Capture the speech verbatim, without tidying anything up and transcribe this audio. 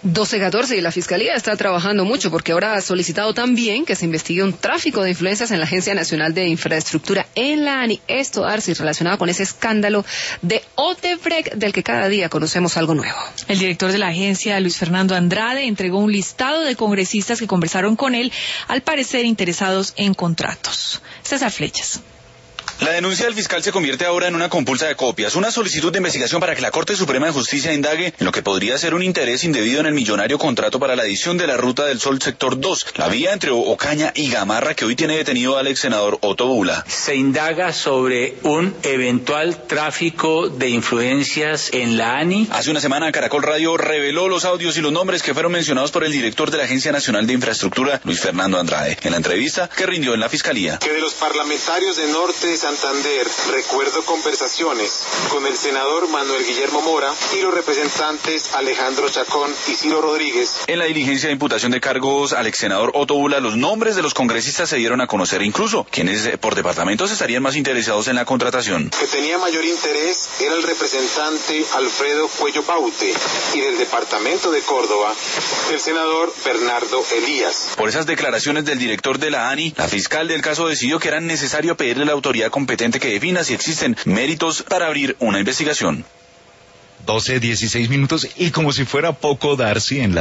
doce catorce y la Fiscalía está trabajando mucho porque ahora ha solicitado también que se investigue un tráfico de influencias en la Agencia Nacional de Infraestructura, en la ANI. Esto, Arci, relacionado con ese escándalo de Odebrecht del que cada día conocemos algo nuevo. El director de la agencia, Luis Fernando Andrade, entregó un listado de congresistas que conversaron con él, al parecer interesados en contratos. César Flechas. La denuncia del fiscal se convierte ahora en una compulsa de copias, una solicitud de investigación para que la Corte Suprema de Justicia indague en lo que podría ser un interés indebido en el millonario contrato para la edición de la Ruta del Sol Sector dos, la vía entre Ocaña y Gamarra que hoy tiene detenido al ex senador Otto Bula. Se indaga sobre un eventual tráfico de influencias en la ANI. Hace una semana Caracol Radio reveló los audios y los nombres que fueron mencionados por el director de la Agencia Nacional de Infraestructura, Luis Fernando Andrade, en la entrevista que rindió en la Fiscalía. Que de los parlamentarios de Norte de Santander, recuerdo conversaciones con el senador Manuel Guillermo Mora y los representantes Alejandro Chacón y Ciro Rodríguez. En la diligencia de imputación de cargos al ex senador Otto Bula, los nombres de los congresistas se dieron a conocer, incluso quienes por departamentos estarían más interesados en la contratación. Que tenía mayor interés era el representante Alfredo Cuello Paute y del departamento de Córdoba, el senador Bernardo Elías. Por esas declaraciones del director de la ANI, la fiscal del caso decidió que era necesario pedirle a la autoridad competente que defina si existen méritos para abrir una investigación. doce, dieciséis minutos y como si fuera poco, Darcy, en la